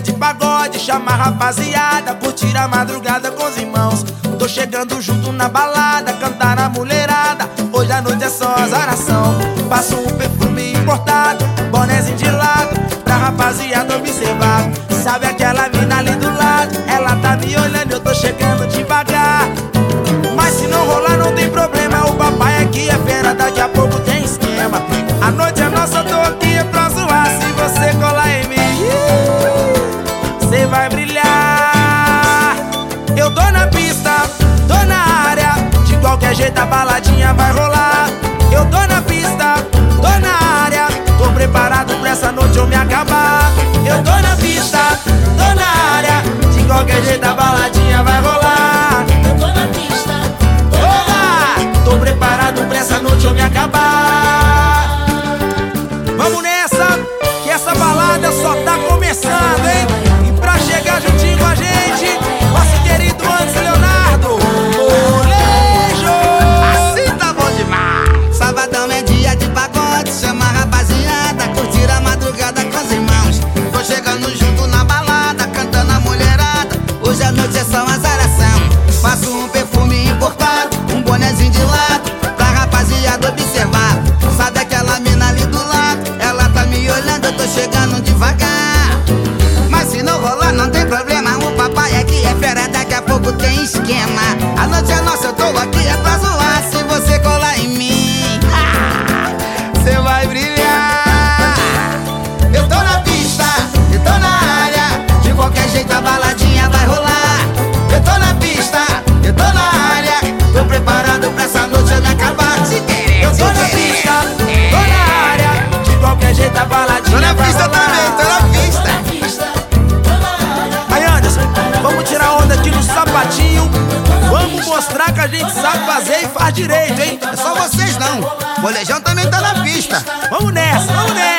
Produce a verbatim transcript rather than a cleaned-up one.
de pagode, chama a rapaziada, curtir a madrugada com os irmãos. Tô chegando junto na balada, cantar a mulherada. Hoje a noite é só azaração. Passo um perfume importado, bonézinho de lado, pra rapaziada observar. Sabe aquela mina ali do lado? Ela tá me olhando, eu tô chegando devagar. Mas se não rolar não tem problema, o papai aqui é fera, daqui a pouco tem esquema. A noite é nossa, eu tô aqui pra zoar. Se você colar em mim, cê vai brilhar. Eu tô na pista, tô na área, de qualquer jeito a baladinha vai rolar. Eu tô na pista, tô na área, tô preparado pra essa noite eu me acabar. Eu tô na pista, tô na área, de qualquer jeito a baladinha vai rolar. Eu tô na pista, tô Oba! na área, Tô preparado pra essa noite eu me acabar. Vamos nessa, que essa balada só tá começando, hein? E pra chegar juntinho com a gente, nosso querido Anderson Leonardo Molejo. Assim tá bom demais. Sabadão é dia de pagode, chama a rapaziada, curtir a madrugada com os irmãos. Tô chegando junto na balada, cantando a mulherada. Hoje a noite é só uma azaração. Faço um perfume importado, um bonezinho de lado, pra rapaziada observar. Sabe aquela mina ali do lado? Ela tá me olhando, eu tô chegando devagar. Mas se não rolar não tem problema, o papai aqui é fera, daqui a pouco tem esquema. A noite é nossa, eu tô aqui é pra zoar. Se você colar em mim, cê vai brilhar. Eu tô na pista, eu tô na área, de qualquer jeito a baladinha vai rolar. Eu tô na pista, eu tô na área, tô preparado pra essa noite eu me acabar. Se querer, Eu tô na pista, tô na área, de qualquer jeito a baladinha vai rolar. tô na pista. tô na pista, tô na área. Aí Anderson, vamos tirar onda aqui no sapatinho. Vamos mostrar que a gente sabe fazer e faz direito, hein? É só vocês não, o Molejão também tá na pista. Vamos nessa, vamos nessa.